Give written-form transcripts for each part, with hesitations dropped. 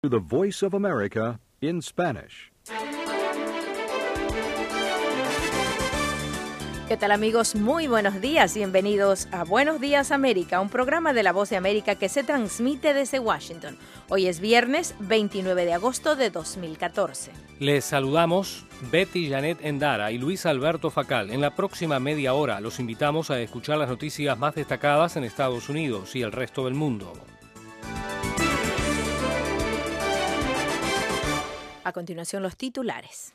To the Voice of America in Spanish. ¿Qué tal, amigos? Muy buenos días. Bienvenidos a Buenos Días América, un programa de La Voz de América que se transmite desde Washington. Hoy es viernes 29 de agosto de 2014. Les saludamos Betty Janet Endara y Luis Alberto Facal. En la próxima media hora los invitamos a escuchar las noticias más destacadas en Estados Unidos y el resto del mundo. A continuación, los titulares.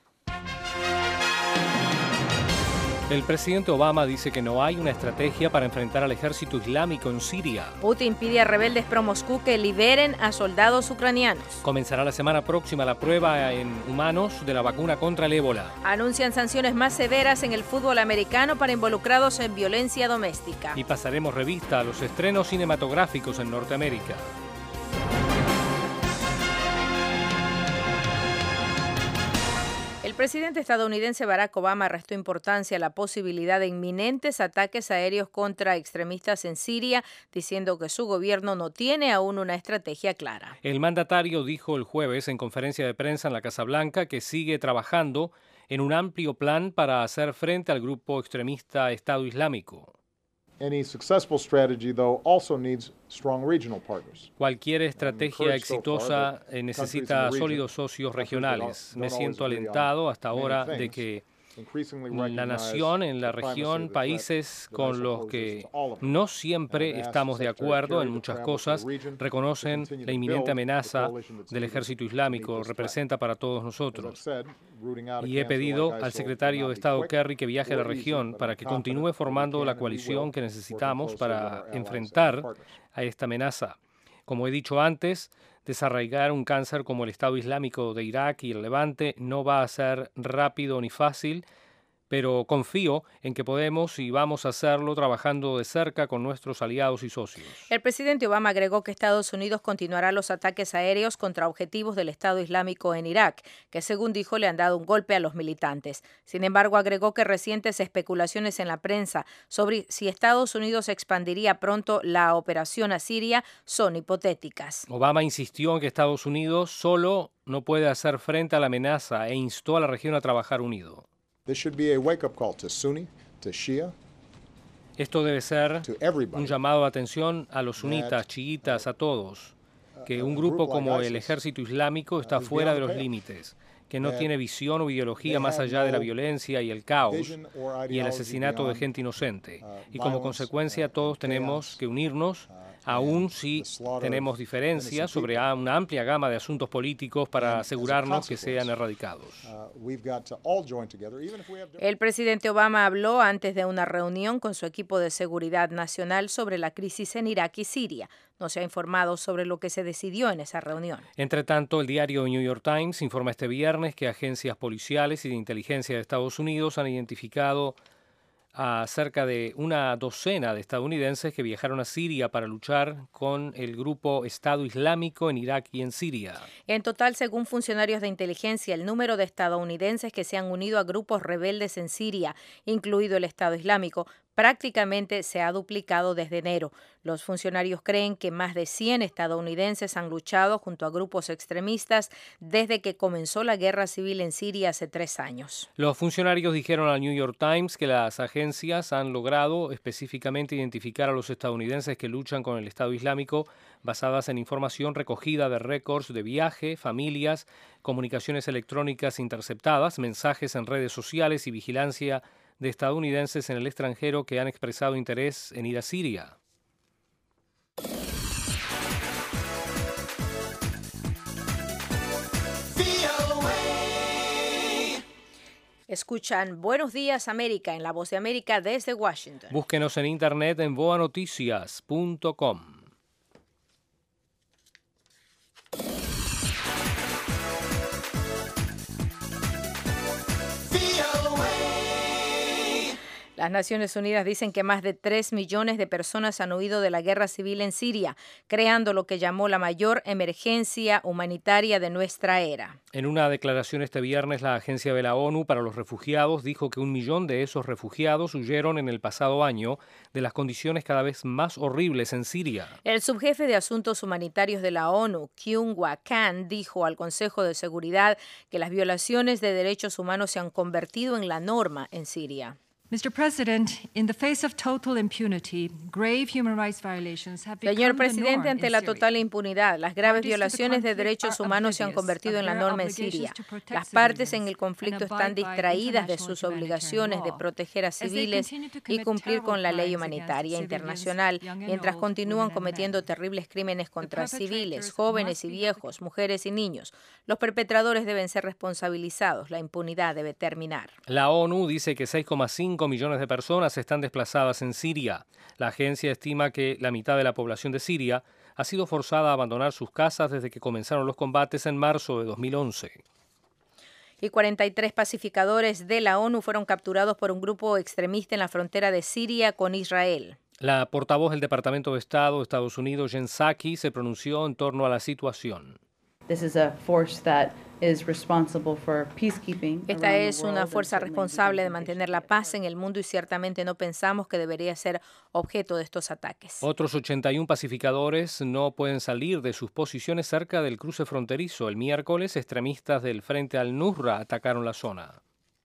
El presidente Obama dice que no hay una estrategia para enfrentar al ejército islámico en Siria. Putin pide a rebeldes pro-Moscú que liberen a soldados ucranianos. Comenzará la semana próxima la prueba en humanos de la vacuna contra el ébola. Anuncian sanciones más severas en el fútbol americano para involucrados en violencia doméstica. Y pasaremos revista a los estrenos cinematográficos en Norteamérica. El presidente estadounidense Barack Obama restó importancia a la posibilidad de inminentes ataques aéreos contra extremistas en Siria, diciendo que su gobierno no tiene aún una estrategia clara. El mandatario dijo el jueves en conferencia de prensa en la Casa Blanca que sigue trabajando en un amplio plan para hacer frente al grupo extremista Estado Islámico. Any successful strategy, though, also needs strong regional partners. Cualquier estrategia exitosa necesita sólidos socios regionales. Me siento alentado hasta ahora de que la nación en la región, países con los que no siempre estamos de acuerdo en muchas cosas, reconocen la inminente amenaza del ejército islámico representa para todos nosotros. Y he pedido al secretario de Estado Kerry que viaje a la región para que continúe formando la coalición que necesitamos para enfrentar a esta amenaza. Como he dicho antes, desarraigar un cáncer como el Estado Islámico de Irak y el Levante no va a ser rápido ni fácil, pero confío en que podemos y vamos a hacerlo trabajando de cerca con nuestros aliados y socios. El presidente Obama agregó que Estados Unidos continuará los ataques aéreos contra objetivos del Estado Islámico en Irak, que según dijo le han dado un golpe a los militantes. Sin embargo, agregó que recientes especulaciones en la prensa sobre si Estados Unidos expandiría pronto la operación a Siria son hipotéticas. Obama insistió en que Estados Unidos solo no puede hacer frente a la amenaza e instó a la región a trabajar unido. This should be a wake-up call to Sunni, to Shia. Esto debe ser un llamado de atención a los sunitas, chiitas, a todos, que un grupo como el Ejército Islámico está fuera de los límites, que no tiene visión o ideología más allá de la violencia y el caos y el asesinato de gente inocente. Y como consecuencia todos tenemos que unirnos, aun si tenemos diferencias sobre una amplia gama de asuntos políticos para asegurarnos que sean erradicados. El presidente Obama habló antes de una reunión con su equipo de seguridad nacional sobre la crisis en Irak y Siria. No se ha informado sobre lo que se decidió en esa reunión. Entre tanto, el diario New York Times informa este viernes que agencias policiales y de inteligencia de Estados Unidos han identificado a cerca de una docena de estadounidenses que viajaron a Siria para luchar con el grupo Estado Islámico en Irak y en Siria. En total, según funcionarios de inteligencia, el número de estadounidenses que se han unido a grupos rebeldes en Siria, incluido el Estado Islámico, prácticamente se ha duplicado desde enero. Los funcionarios creen que más de 100 estadounidenses han luchado junto a grupos extremistas desde que comenzó la guerra civil en Siria hace 3 años. Los funcionarios dijeron al New York Times que las agencias han logrado específicamente identificar a los estadounidenses que luchan con el Estado Islámico basadas en información recogida de récords de viaje, familias, comunicaciones electrónicas interceptadas, mensajes en redes sociales y vigilancia de estadounidenses en el extranjero que han expresado interés en ir a Siria. Escuchan Buenos Días América en La Voz de América desde Washington. Búsquenos en internet en voanoticias.com. La Las Naciones Unidas dicen que más de 3 millones de personas han huido de la guerra civil en Siria, creando lo que llamó la mayor emergencia humanitaria de nuestra era. En una declaración este viernes, la Agencia de la ONU para los Refugiados dijo que 1 millón de esos refugiados huyeron en el pasado año de las condiciones cada vez más horribles en Siria. El subjefe de Asuntos Humanitarios de la ONU, Kyung-Hwa Khan, dijo al Consejo de Seguridad que las violaciones de derechos humanos se han convertido en la norma en Siria. Mr. President, in the face of total impunity, grave human rights violations have become Señor the norm presidente, ante in la Syria. total impunidad, las graves violaciones de derechos humanos se han convertido en la norma en Siria. Las partes en el conflicto están distraídas de sus obligaciones de proteger a civiles y cumplir con la ley humanitaria internacional, mientras continúan cometiendo terribles crímenes contra civiles, jóvenes y viejos, mujeres y niños. Los perpetradores deben ser responsabilizados. La impunidad debe terminar. La ONU dice que 6,5 millones de personas están desplazadas en Siria. La agencia estima que la mitad de la población de Siria ha sido forzada a abandonar sus casas desde que comenzaron los combates en marzo de 2011. Y 43 pacificadores de la ONU fueron capturados por un grupo extremista en la frontera de Siria con Israel. La portavoz del Departamento de Estado de Estados Unidos, Jen Psaki, se pronunció en torno a la situación. Esta es una fuerza responsable de mantener la paz en el mundo y ciertamente no pensamos que debería ser objeto de estos ataques. Otros 81 pacificadores no pueden salir de sus posiciones cerca del cruce fronterizo. El miércoles, extremistas del Frente al-Nusra atacaron la zona.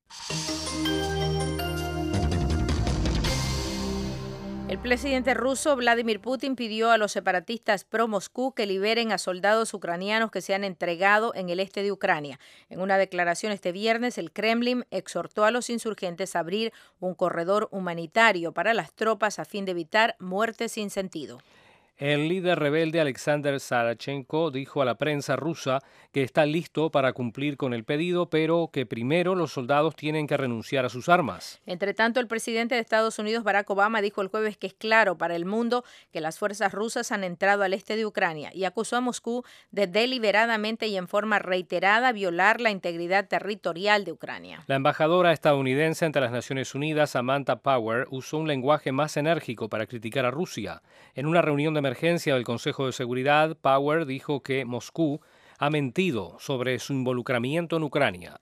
El presidente ruso Vladimir Putin pidió a los separatistas pro-Moscú que liberen a soldados ucranianos que se han entregado en el este de Ucrania. En una declaración este viernes, el Kremlin exhortó a los insurgentes a abrir un corredor humanitario para las tropas a fin de evitar muertes sin sentido. El líder rebelde Alexander Sarachenko dijo a la prensa rusa que está listo para cumplir con el pedido, pero que primero los soldados tienen que renunciar a sus armas. Entre tanto, el presidente de Estados Unidos, Barack Obama, dijo el jueves que es claro para el mundo que las fuerzas rusas han entrado al este de Ucrania y acusó a Moscú de deliberadamente y en forma reiterada violar la integridad territorial de Ucrania. La embajadora estadounidense ante las Naciones Unidas, Samantha Power, usó un lenguaje más enérgico para criticar a Rusia. En una reunión de emergencia del Consejo de Seguridad, Power dijo que Moscú ha mentido sobre su involucramiento en Ucrania.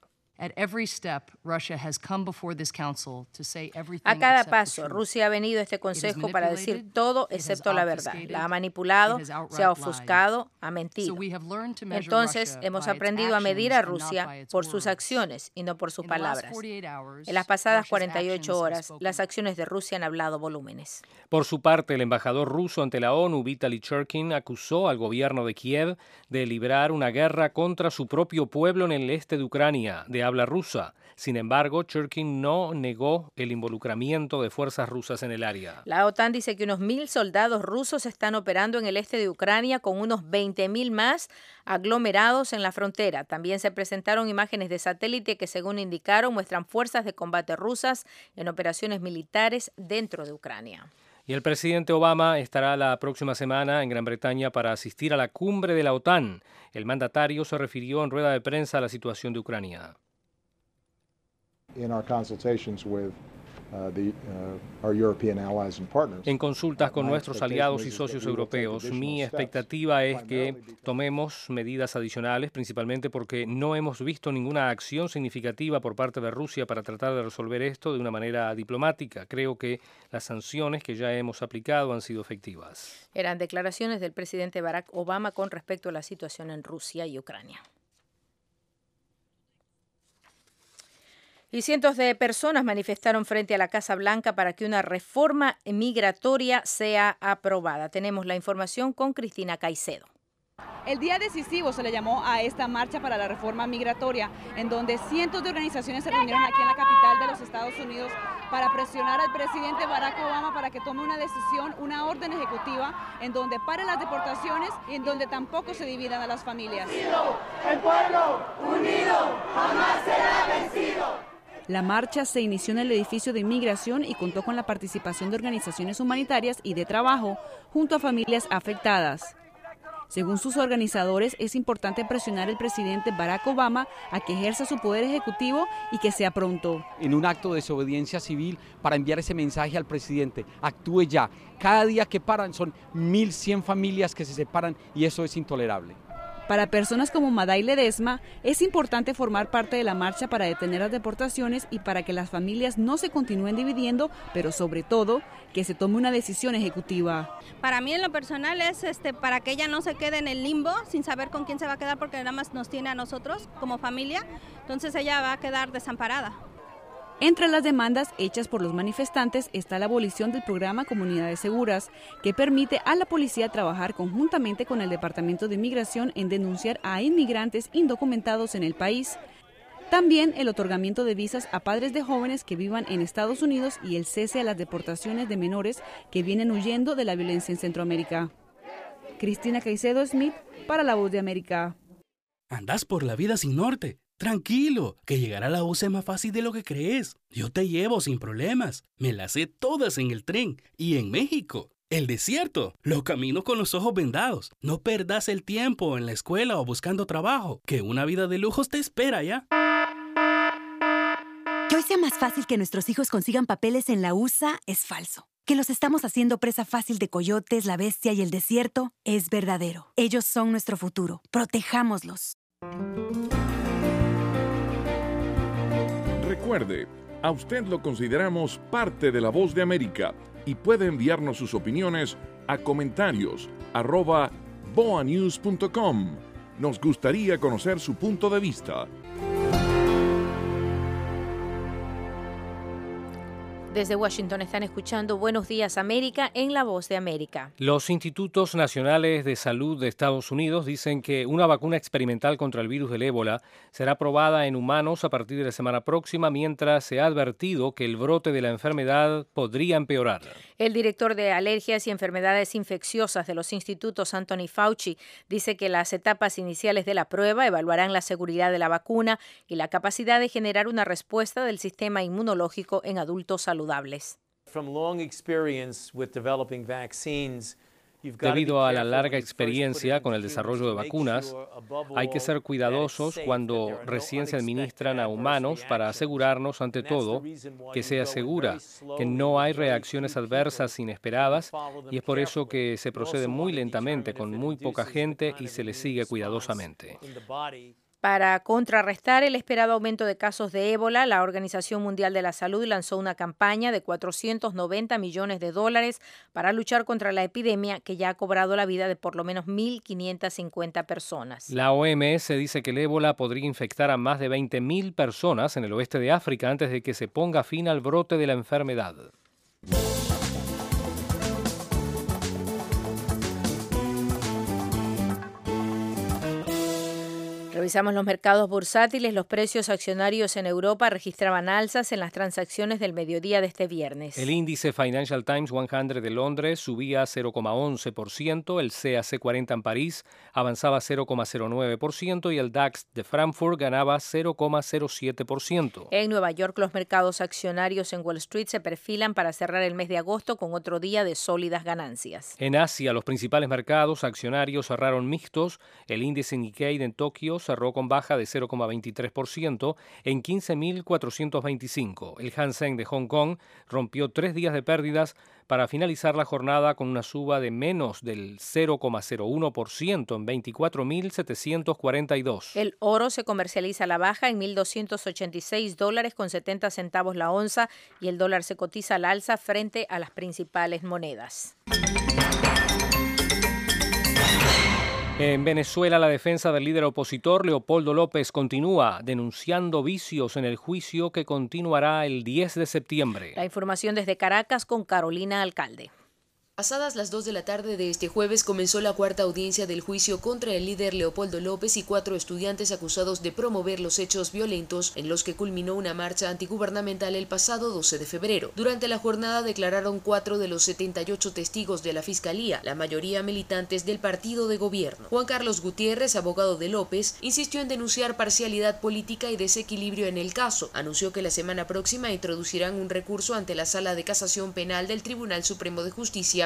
A cada paso, Rusia ha venido a este Consejo para decir todo excepto la verdad. La ha manipulado, se ha ofuscado, ha mentido. Entonces, hemos aprendido a medir a Rusia por sus acciones y no por sus palabras. En las pasadas 48 horas, las acciones de Rusia han hablado volúmenes. Por su parte, el embajador ruso ante la ONU, Vitaly Churkin, acusó al gobierno de Kiev de librar una guerra contra su propio pueblo en el este de Ucrania, de habla rusa. Sin embargo, Churkin no negó el involucramiento de fuerzas rusas en el área. La OTAN dice que unos 1.000 soldados rusos están operando en el este de Ucrania con unos 20.000 más aglomerados en la frontera. También se presentaron imágenes de satélite que, según indicaron, muestran fuerzas de combate rusas en operaciones militares dentro de Ucrania. Y el presidente Obama estará la próxima semana en Gran Bretaña para asistir a la cumbre de la OTAN. El mandatario se refirió en rueda de prensa a la situación de Ucrania. En consultas con nuestros aliados y socios europeos, mi expectativa es que tomemos medidas adicionales, principalmente porque no hemos visto ninguna acción significativa por parte de Rusia para tratar de resolver esto de una manera diplomática. Creo que las sanciones que ya hemos aplicado han sido efectivas. Eran declaraciones del presidente Barack Obama con respecto a la situación en Rusia y Ucrania. Y cientos de personas manifestaron frente a la Casa Blanca para que una reforma migratoria sea aprobada. Tenemos la información con Cristina Caicedo. El día decisivo se le llamó a esta marcha para la reforma migratoria, en donde cientos de organizaciones se reunieron aquí en la capital de los Estados Unidos para presionar al presidente Barack Obama para que tome una decisión, una orden ejecutiva, en donde pare las deportaciones y en donde tampoco se dividan a las familias. El pueblo unido jamás será vencido. La marcha se inició en el edificio de inmigración y contó con la participación de organizaciones humanitarias y de trabajo junto a familias afectadas. Según sus organizadores, es importante presionar al presidente Barack Obama a que ejerza su poder ejecutivo y que sea pronto. En un acto de desobediencia civil para enviar ese mensaje al presidente, actúe ya. Cada día que paran son 1.100 familias que se separan y eso es intolerable. Para personas como Maday Ledesma, es importante formar parte de la marcha para detener las deportaciones y para que las familias no se continúen dividiendo, pero sobre todo, que se tome una decisión ejecutiva. Para mí en lo personal es para que ella no se quede en el limbo sin saber con quién se va a quedar, porque nada más nos tiene a nosotros como familia, entonces ella va a quedar desamparada. Entre las demandas hechas por los manifestantes está la abolición del programa Comunidades Seguras, que permite a la policía trabajar conjuntamente con el Departamento de Inmigración en denunciar a inmigrantes indocumentados en el país. También el otorgamiento de visas a padres de jóvenes que vivan en Estados Unidos y el cese a las deportaciones de menores que vienen huyendo de la violencia en Centroamérica. Cristina Caicedo Smith, para La Voz de América. Andás por la vida sin norte. Tranquilo, que llegar a la U es más fácil de lo que crees. Yo te llevo sin problemas. Me las sé todas en el tren y en México. El desierto, los caminos con los ojos vendados. No perdas el tiempo en la escuela o buscando trabajo, que una vida de lujos te espera ya. Que hoy sea más fácil que nuestros hijos consigan papeles en la USA es falso. Que los estamos haciendo presa fácil de coyotes, la bestia y el desierto es verdadero. Ellos son nuestro futuro. Protejámoslos. Recuerde, a usted lo consideramos parte de La Voz de América y puede enviarnos sus opiniones a comentarios@boanews.com. Nos gustaría conocer su punto de vista. Desde Washington están escuchando Buenos Días América en La Voz de América. Los Institutos Nacionales de Salud de Estados Unidos dicen que una vacuna experimental contra el virus del ébola será probada en humanos a partir de la semana próxima, mientras se ha advertido que el brote de la enfermedad podría empeorar. El director de Alergias y Enfermedades Infecciosas de los institutos, Anthony Fauci, dice que las etapas iniciales de la prueba evaluarán la seguridad de la vacuna y la capacidad de generar una respuesta del sistema inmunológico en adultos saludables. Debido a la larga experiencia con el desarrollo de vacunas, hay que ser cuidadosos cuando recién se administran a humanos para asegurarnos, ante todo, que sea segura, que no hay reacciones adversas inesperadas, y es por eso que se procede muy lentamente, con muy poca gente, y se le sigue cuidadosamente. Para contrarrestar el esperado aumento de casos de ébola, la Organización Mundial de la Salud lanzó una campaña de $490 millones para luchar contra la epidemia, que ya ha cobrado la vida de por lo menos 1.550 personas. La OMS dice que el ébola podría infectar a más de 20.000 personas en el oeste de África antes de que se ponga fin al brote de la enfermedad. Revisamos los mercados bursátiles. Los precios accionarios en Europa registraban alzas en las transacciones del mediodía de este viernes. El índice Financial Times 100 de Londres subía 0,11%, el CAC 40 en París avanzaba 0,09% y el DAX de Frankfurt ganaba 0,07%. En Nueva York, los mercados accionarios en Wall Street se perfilan para cerrar el mes de agosto con otro día de sólidas ganancias. En Asia, los principales mercados accionarios cerraron mixtos. El índice Nikkei en Tokio cerró con baja de 0,23% en 15.425. El Hang Seng de Hong Kong rompió 3 días de pérdidas para finalizar la jornada con una suba de menos del 0,01% en 24.742. El oro se comercializa a la baja en $1.286.70 la onza y el dólar se cotiza al alza frente a las principales monedas. En Venezuela, la defensa del líder opositor Leopoldo López continúa denunciando vicios en el juicio que continuará el 10 de septiembre. La información desde Caracas con Carolina Alcalde. Pasadas las 2 de la tarde de este jueves comenzó la cuarta audiencia del juicio contra el líder Leopoldo López y 4 estudiantes acusados de promover los hechos violentos en los que culminó una marcha antigubernamental el pasado 12 de febrero. Durante la jornada declararon 4 de los 78 testigos de la Fiscalía, la mayoría militantes del partido de gobierno. Juan Carlos Gutiérrez, abogado de López, insistió en denunciar parcialidad política y desequilibrio en el caso. Anunció que la semana próxima introducirán un recurso ante la Sala de Casación Penal del Tribunal Supremo de Justicia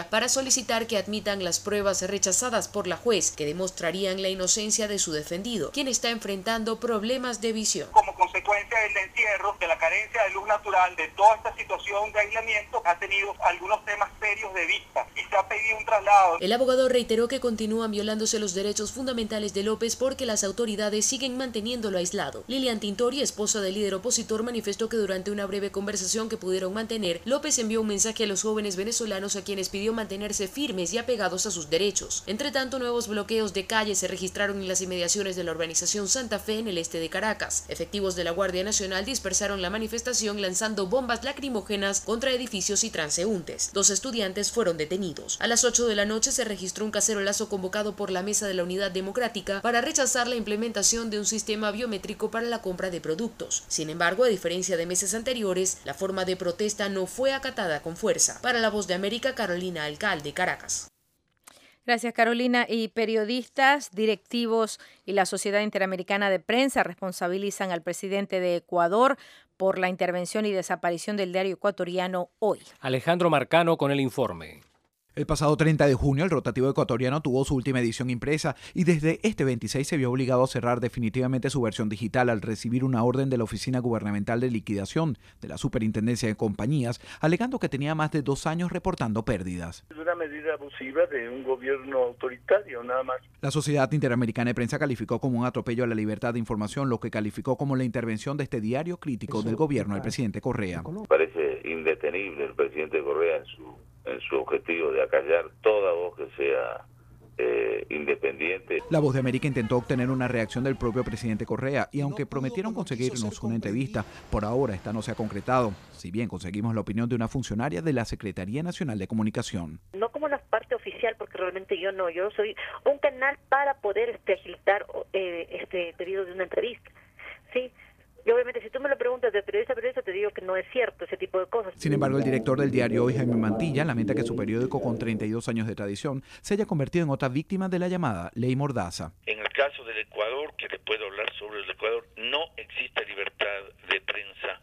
Fiscalía para solicitar que admitan las pruebas rechazadas por la juez que demostrarían la inocencia de su defendido, quien está enfrentando problemas de visión. Como consecuencia del encierro, de la carencia de luz natural, de toda esta situación de aislamiento, ha tenido algunos temas serios de vista y se ha pedido un traslado. El abogado reiteró que continúan violándose los derechos fundamentales de López porque las autoridades siguen manteniéndolo aislado. Lilian Tintori, esposa del líder opositor, manifestó que durante una breve conversación que pudieron mantener, López envió un mensaje a los jóvenes venezolanos a quienes pidió mantenerse firmes y apegados a sus derechos. Entre tanto, nuevos bloqueos de calles se registraron en las inmediaciones de la urbanización Santa Fe en el este de Caracas. Efectivos de la Guardia Nacional dispersaron la manifestación lanzando bombas lacrimógenas contra edificios y transeúntes. 2 estudiantes fueron detenidos. A las 8 de la noche se registró un cacerolazo convocado por la Mesa de la Unidad Democrática para rechazar la implementación de un sistema biométrico para la compra de productos. Sin embargo, a diferencia de meses anteriores, la forma de protesta no fue acatada con fuerza. Para La Voz de América, Carolina Alcalde, Caracas. Gracias, Carolina. Y periodistas, directivos y la Sociedad Interamericana de Prensa responsabilizan al presidente de Ecuador por la intervención y desaparición del diario ecuatoriano Hoy. Alejandro Marcano con el informe. El pasado 30 de junio, el rotativo ecuatoriano tuvo su última edición impresa y desde este 26 se vio obligado a cerrar definitivamente su versión digital al recibir una orden de la Oficina Gubernamental de Liquidación de la Superintendencia de Compañías, alegando que tenía más de 2 años reportando pérdidas. Es una medida abusiva de un gobierno autoritario, nada más. La Sociedad Interamericana de Prensa calificó como un atropello a la libertad de información, lo que calificó como la intervención de este diario crítico del gobierno del presidente Correa. Parece indetenible el presidente Correa en su objetivo de acallar toda voz que sea independiente. La Voz de América intentó obtener una reacción del propio presidente Correa y aunque prometieron conseguirnos una entrevista, por ahora esta no se ha concretado, si bien conseguimos la opinión de una funcionaria de la Secretaría Nacional de Comunicación. No como la parte oficial, porque realmente yo soy un canal para poder agilitar este pedido de una entrevista, ¿sí? Y obviamente si tú me lo preguntas de periodista a periodista te digo que no es cierto ese tipo de cosas. Sin embargo, el director del diario Hoy, Jaime Mantilla, lamenta que su periódico con 32 años de tradición se haya convertido en otra víctima de la llamada Ley Mordaza. En el caso del Ecuador, que le puedo hablar sobre el Ecuador, no existe libertad de prensa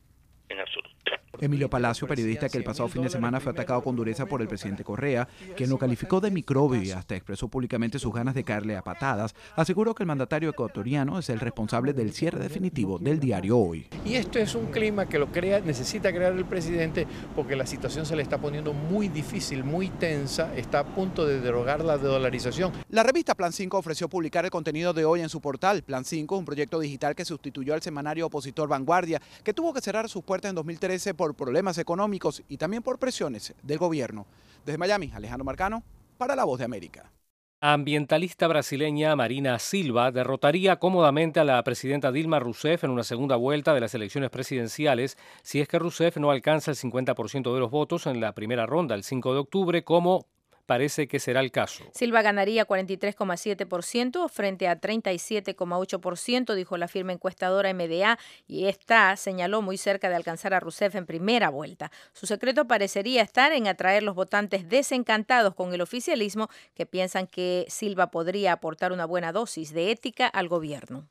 en absoluto. Emilio Palacio, periodista que el pasado fin de semana fue atacado con dureza por el presidente Correa, quien lo calificó de microbio y hasta expresó públicamente sus ganas de caerle a patadas, aseguró que el mandatario ecuatoriano es el responsable del cierre definitivo del diario Hoy. Y esto es un clima que necesita crear el presidente porque la situación se le está poniendo muy difícil, muy tensa, está a punto de derogar la dolarización. La revista Plan 5 ofreció publicar el contenido de Hoy en su portal. Plan 5 es un proyecto digital que sustituyó al semanario opositor Vanguardia, que tuvo que cerrar sus puertas en 2013 por problemas económicos y también por presiones del gobierno. Desde Miami, Alejandro Marcano, para La Voz de América. Ambientalista brasileña Marina Silva derrotaría cómodamente a la presidenta Dilma Rousseff en una segunda vuelta de las elecciones presidenciales si es que Rousseff no alcanza el 50% de los votos en la primera ronda el 5 de octubre, como parece que será el caso. Silva ganaría 43,7% frente a 37,8%, dijo la firma encuestadora MDA, y esta señaló muy cerca de alcanzar a Rousseff en primera vuelta. Su secreto parecería estar en atraer los votantes desencantados con el oficialismo que piensan que Silva podría aportar una buena dosis de ética al gobierno.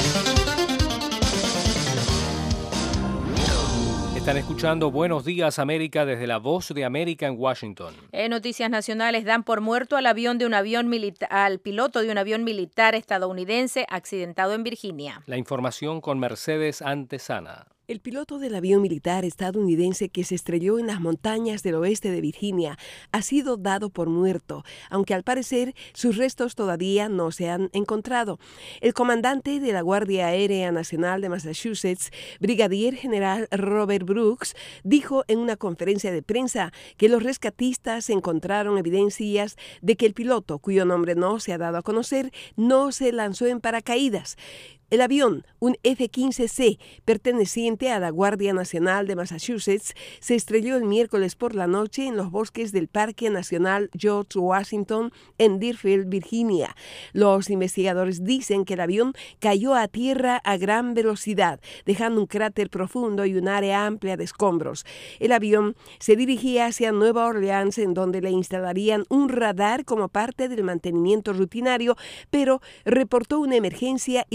Están escuchando Buenos Días América desde La Voz de América en Washington. Noticias nacionales dan por muerto al piloto de un avión militar estadounidense accidentado en Virginia. La información con Mercedes Antesana. El piloto del avión militar estadounidense que se estrelló en las montañas del oeste de Virginia ha sido dado por muerto, aunque al parecer sus restos todavía no se han encontrado. El comandante de la Guardia Aérea Nacional de Massachusetts, brigadier general Robert Brooks, dijo en una conferencia de prensa que los rescatistas encontraron evidencias de que el piloto, cuyo nombre no se ha dado a conocer, no se lanzó en paracaídas. El avión, un F-15C, perteneciente a la Guardia Nacional de Massachusetts, se estrelló el miércoles por la noche en los bosques del Parque Nacional George Washington en Deerfield, Virginia. Los investigadores dicen que el avión cayó a tierra a gran velocidad, dejando un cráter profundo y un área amplia de escombros. El avión se dirigía hacia Nueva Orleans, en donde le instalarían un radar como parte del mantenimiento rutinario, pero reportó una emergencia y luego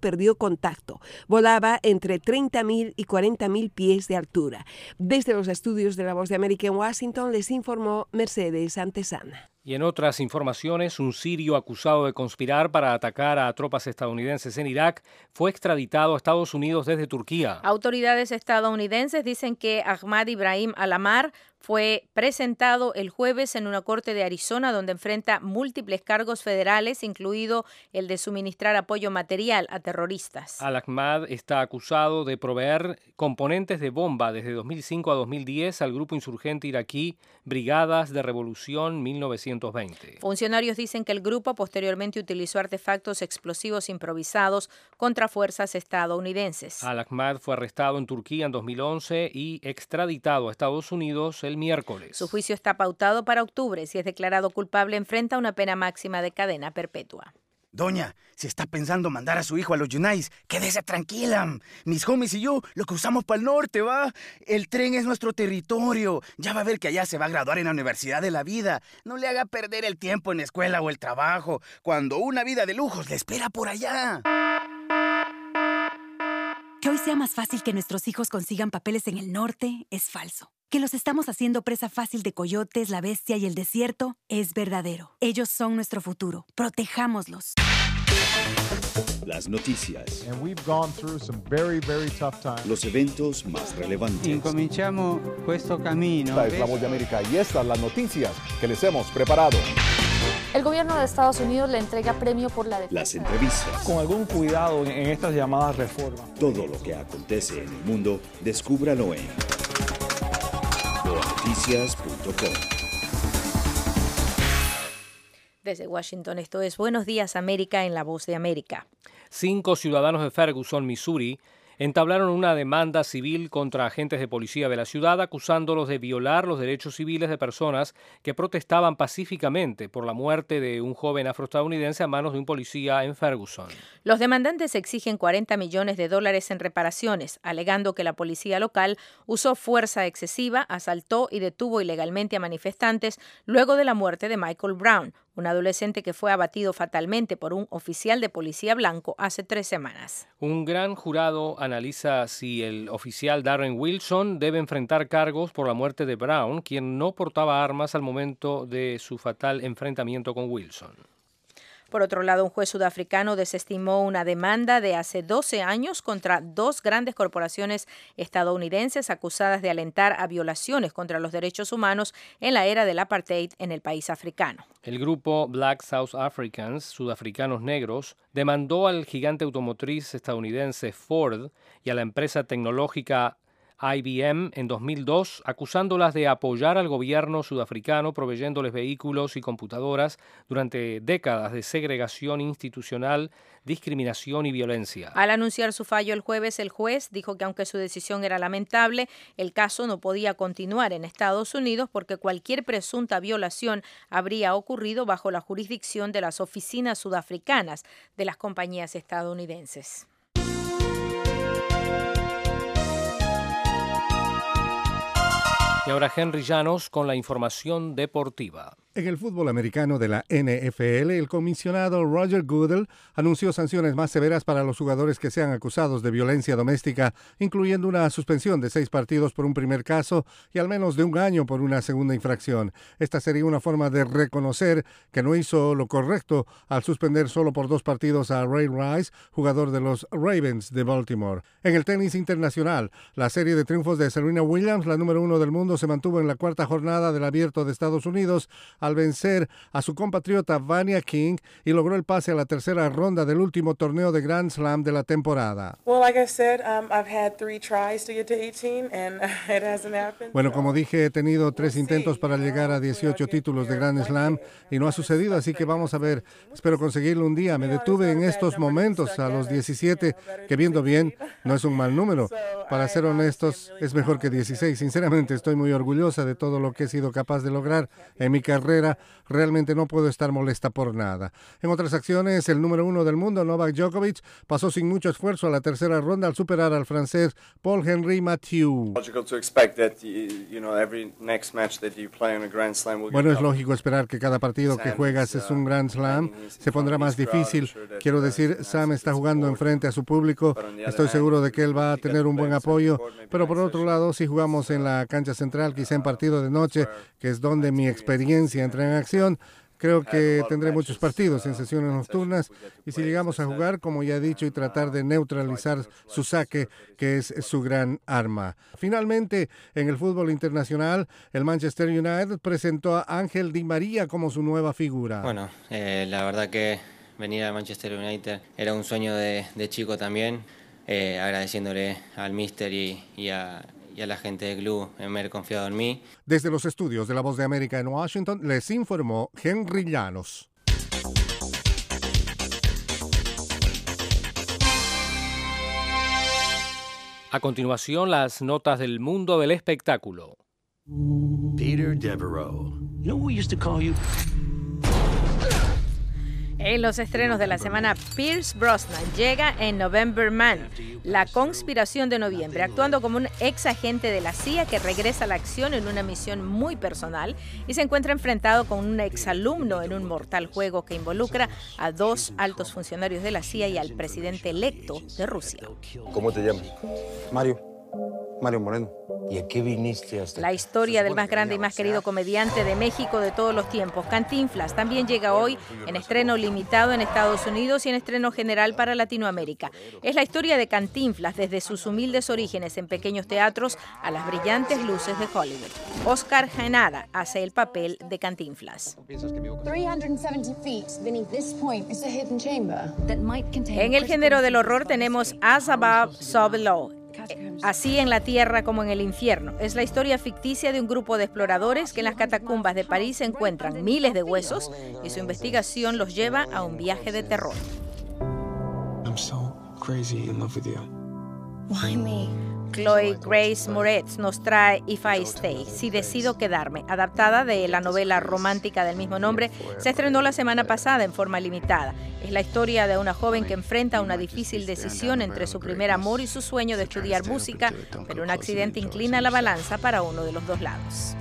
perdió contacto. Volaba entre 30.000 y 40.000 pies de altura. Desde los estudios de La Voz de América en Washington les informó Mercedes Antesana. Y en otras informaciones, un sirio acusado de conspirar para atacar a tropas estadounidenses en Irak fue extraditado a Estados Unidos desde Turquía. Autoridades estadounidenses dicen que Ahmad Ibrahim Alamar fue presentado el jueves en una corte de Arizona donde enfrenta múltiples cargos federales, incluido el de suministrar apoyo material a terroristas. Al-Ahmad está acusado de proveer componentes de bomba desde 2005 a 2010 al grupo insurgente iraquí Brigadas de Revolución 1920. Funcionarios dicen que el grupo posteriormente utilizó artefactos explosivos improvisados contra fuerzas estadounidenses. Al-Ahmad fue arrestado en Turquía en 2011 y extraditado a Estados Unidos el miércoles. Su juicio está pautado para octubre. Si es declarado culpable, enfrenta una pena máxima de cadena perpetua. Doña, si está pensando mandar a su hijo a los Yunais, quédese tranquila. Mis homies y yo lo que usamos para el norte, ¿va? El tren es nuestro territorio. Ya va a ver que allá se va a graduar en la Universidad de la Vida. No le haga perder el tiempo en la escuela o el trabajo, cuando una vida de lujos le espera por allá. Que hoy sea más fácil que nuestros hijos consigan papeles en el norte es falso. Que los estamos haciendo presa fácil de coyotes, la bestia y el desierto es verdadero. Ellos son nuestro futuro. Protejámoslos. Las noticias. And we've gone through some very, very tough times. Los eventos más relevantes. Incominciamo questo cammino. Esta es La Voz de América y estas las noticias que les hemos preparado. El gobierno de Estados Unidos le entrega premio por la defensa. Las entrevistas. Con algún cuidado en estas llamadas reformas. Todo lo que acontece en el mundo, descúbralo en boanoticias.com. Desde Washington, esto es Buenos Días América en La Voz de América. 5 ciudadanos de Ferguson, Missouri, entablaron una demanda civil contra agentes de policía de la ciudad acusándolos de violar los derechos civiles de personas que protestaban pacíficamente por la muerte de un joven afroestadounidense a manos de un policía en Ferguson. Los demandantes exigen $40 millones en reparaciones, alegando que la policía local usó fuerza excesiva, asaltó y detuvo ilegalmente a manifestantes luego de la muerte de Michael Brown, un adolescente que fue abatido fatalmente por un oficial de policía blanco hace 3 semanas. Un gran jurado analiza si el oficial Darren Wilson debe enfrentar cargos por la muerte de Brown, quien no portaba armas al momento de su fatal enfrentamiento con Wilson. Por otro lado, un juez sudafricano desestimó una demanda de hace 12 años contra 2 grandes corporaciones estadounidenses acusadas de alentar a violaciones contra los derechos humanos en la era del apartheid en el país africano. El grupo Black South Africans, sudafricanos negros, demandó al gigante automotriz estadounidense Ford y a la empresa tecnológica IBM en 2002, acusándolas de apoyar al gobierno sudafricano proveyéndoles vehículos y computadoras durante décadas de segregación institucional, discriminación y violencia. Al anunciar su fallo el jueves, el juez dijo que aunque su decisión era lamentable, el caso no podía continuar en Estados Unidos porque cualquier presunta violación habría ocurrido bajo la jurisdicción de las oficinas sudafricanas de las compañías estadounidenses. Y ahora Henry Llanos con la información deportiva. En el fútbol americano de la NFL, el comisionado Roger Goodell anunció sanciones más severas para los jugadores que sean acusados de violencia doméstica, incluyendo una suspensión de 6 partidos por un primer caso y al menos de 1 año por una segunda infracción. Esta sería una forma de reconocer que no hizo lo correcto al suspender solo por 2 partidos a Ray Rice, jugador de los Ravens de Baltimore. En el tenis internacional, la serie de triunfos de Serena Williams, la número 1 del mundo, se mantuvo en la 4ª jornada del Abierto de Estados Unidos al vencer a su compatriota Vania King y logró el pase a la 3ª ronda del último torneo de Grand Slam de la temporada. Bueno, como dije, he tenido 3 intentos para llegar a 18 títulos de Grand Slam y no ha sucedido, así que vamos a ver, espero conseguirlo un día. Me detuve en estos momentos a los 17, que viendo bien no es un mal número. Para ser honestos, es mejor que 16. Sinceramente, estoy muy orgullosa de todo lo que he sido capaz de lograr en mi carrera carrera, realmente no puedo estar molesta por nada. En otras acciones, el número 1 del mundo, Novak Djokovic, pasó sin mucho esfuerzo a la tercera ronda al superar al francés Paul-Henri Mathieu. Bueno, es lógico esperar que cada partido que juegas es un Grand Slam. Se pondrá más difícil. Quiero decir, Sam está jugando enfrente a su público. Estoy seguro de que él va a tener un buen apoyo. Pero por otro lado, si jugamos en la cancha central, quizá en partido de noche, que es donde mi experiencia entra en acción, creo que tendré muchos partidos en sesiones nocturnas y si llegamos a jugar, como ya he dicho, y tratar de neutralizar su saque, que es su gran arma. Finalmente, en el fútbol internacional, el Manchester United presentó a Ángel Di María como su nueva figura. Bueno, la verdad que venir al Manchester United era un sueño de chico también, agradeciéndole al míster y a la gente del club en haber confiado en mí. Desde los estudios de La Voz de América en Washington, les informó Henry Llanos. A continuación, las notas del mundo del espectáculo. Peter Devereaux. You know who we used to call you? En los estrenos de la semana, Pierce Brosnan llega en November Man, La conspiración de noviembre, actuando como un ex agente de la CIA que regresa a la acción en una misión muy personal y se encuentra enfrentado con un exalumno en un mortal juego que involucra a 2 altos funcionarios de la CIA y al presidente electo de Rusia. ¿Cómo te llamas? Mario Moreno. ¿Y a qué viniste hasta La historia del más grande y más querido comediante de México de todos los tiempos, Cantinflas, también llega hoy en estreno limitado en Estados Unidos y en estreno general para Latinoamérica. Es la historia de Cantinflas desde sus humildes orígenes en pequeños teatros a las brillantes luces de Hollywood. Oscar Genada hace el papel de Cantinflas. En el género del horror tenemos As Above, So Below. Así en la tierra como en el infierno. Es la historia ficticia de un grupo de exploradores que en las catacumbas de París encuentran miles de huesos y su investigación los lleva a un viaje de terror. I'm so crazy in love with you. Why me? Chloe Grace Moretz nos trae If I Stay, Si Decido Quedarme, adaptada de la novela romántica del mismo nombre. Se estrenó la semana pasada en forma limitada. Es la historia de una joven que enfrenta una difícil decisión entre su primer amor y su sueño de estudiar música, pero un accidente inclina la balanza para uno de los dos lados.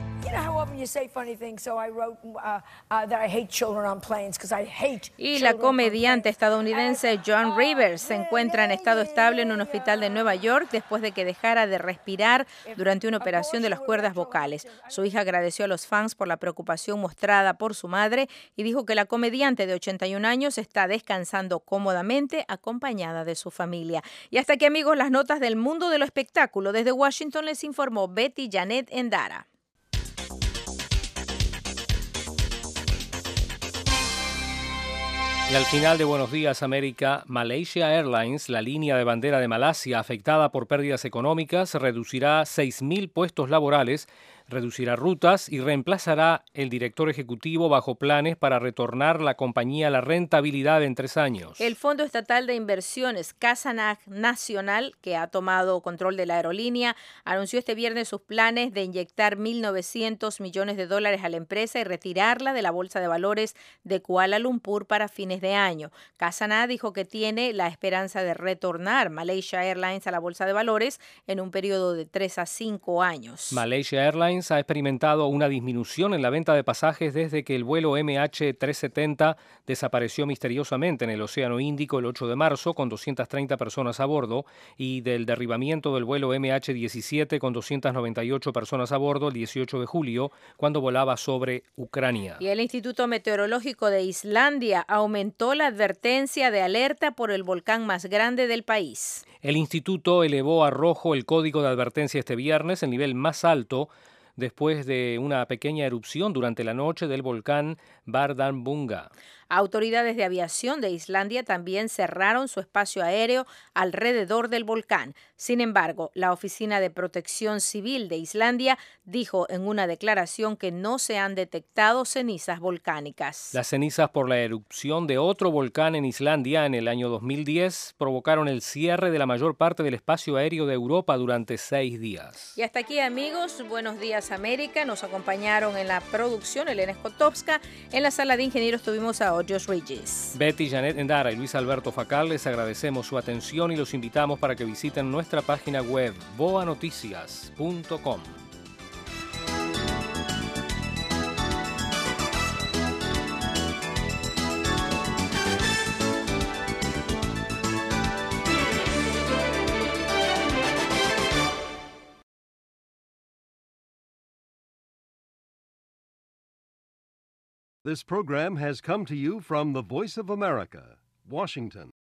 Y la comediante estadounidense Joan Rivers se encuentra en estado estable en un hospital de Nueva York después de que dejara de respirar durante una operación de las cuerdas vocales. Su hija agradeció a los fans por la preocupación mostrada por su madre y dijo que la comediante de 81 años está descansando cómodamente acompañada de su familia. Y hasta aquí, amigos, las notas del mundo de lo espectáculo. Desde Washington les informó Betty Janet Endara. Y al final de Buenos Días América, Malaysia Airlines, la línea de bandera de Malasia afectada por pérdidas económicas, reducirá 6.000 puestos laborales, reducirá rutas y reemplazará el director ejecutivo bajo planes para retornar la compañía a la rentabilidad en 3 años. El Fondo Estatal de Inversiones Casanag Nacional, que ha tomado control de la aerolínea, anunció este viernes sus planes de inyectar $1.900 millones a la empresa y retirarla de la Bolsa de Valores de Kuala Lumpur para fines de año. Casanag dijo que tiene la esperanza de retornar Malaysia Airlines a la Bolsa de Valores en un periodo de 3 a 5 años. Malaysia Airlines ha experimentado una disminución en la venta de pasajes desde que el vuelo MH370 desapareció misteriosamente en el Océano Índico el 8 de marzo con 230 personas a bordo y del derribamiento del vuelo MH17 con 298 personas a bordo el 18 de julio cuando volaba sobre Ucrania. Y el Instituto Meteorológico de Islandia aumentó la advertencia de alerta por el volcán más grande del país. El instituto elevó a rojo el código de advertencia este viernes, el nivel más alto después de una pequeña erupción durante la noche del volcán Bardarbunga. Autoridades de aviación de Islandia también cerraron su espacio aéreo alrededor del volcán. Sin embargo, la Oficina de Protección Civil de Islandia dijo en una declaración que no se han detectado cenizas volcánicas. Las cenizas por la erupción de otro volcán en Islandia en el año 2010 provocaron el cierre de la mayor parte del espacio aéreo de Europa durante 6 días. Y hasta aquí, amigos, Buenos Días América. Nos acompañaron en la producción Elena Skotowska. En la sala de ingenieros tuvimos a Ojos Regis. Betty Janet Endara y Luis Alberto Facal, les agradecemos su atención y los invitamos para que visiten nuestra página web boanoticias.com. This program has come to you from the Voice of America, Washington.